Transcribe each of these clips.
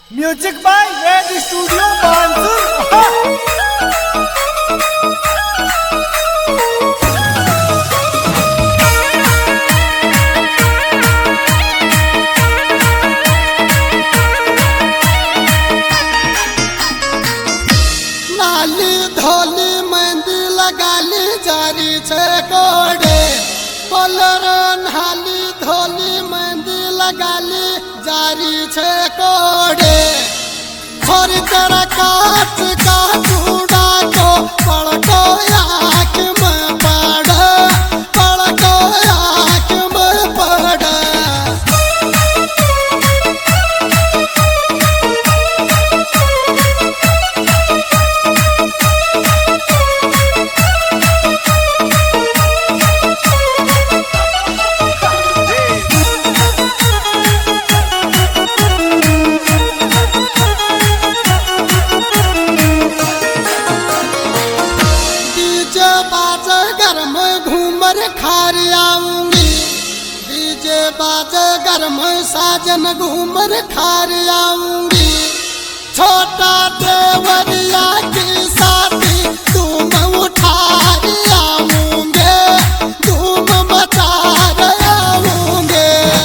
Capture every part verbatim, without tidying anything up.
Music by red studio मानसून। लाली धोली मेहंदी लगाली जारी छे कोडे कलर नाली धोली मेहंदी लगाली जारी छे कोडे छोरी तेरा काच का चूड़ा को पड़को आँख में पड़ पड़को आँख में पड़ खार आऊंगी डीजे बाजे घर में साजन घूमर खार आऊंगी छोटा देवरिया की साथी धूम उठार आऊंगे धूम मचार आऊंगे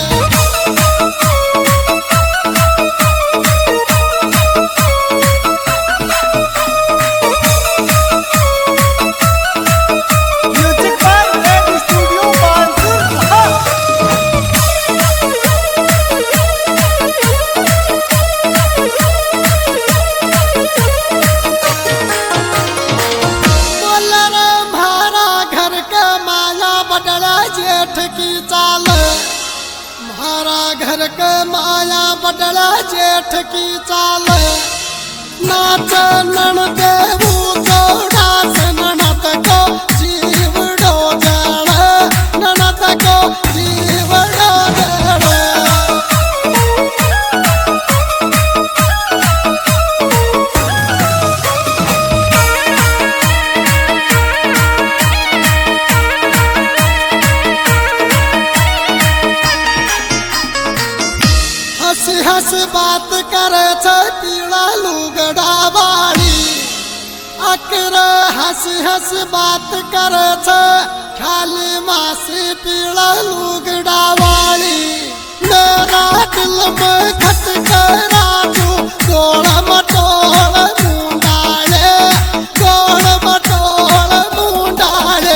जेठ की चाल म्हारा घर के माया बदला जेठ की चाल नाच ननदे जोड़ा से ननद को जीव डो जाड़ ननद को जीव डो जाड़ हंसी हंस बात करे छे पीड़ा लुगड़ा बाड़ी अकर हंसी हंस बात करे छे खाली मासी पीड़ा लुगड़ा बाड़ी मेरा दिल में खटके राजू गोड़ मटोड़ मुंडाले गोड़ मटोड़ मुंडाले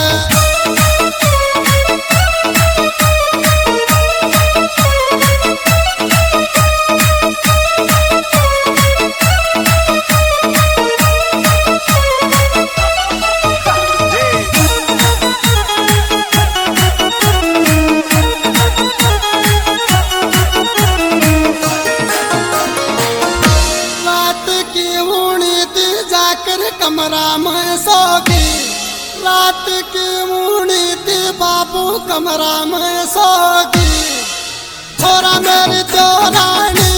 कमरा में सोगी रात की मुड़ी थी बाबू कमरा में सोगी छोरा मेरी तो रानी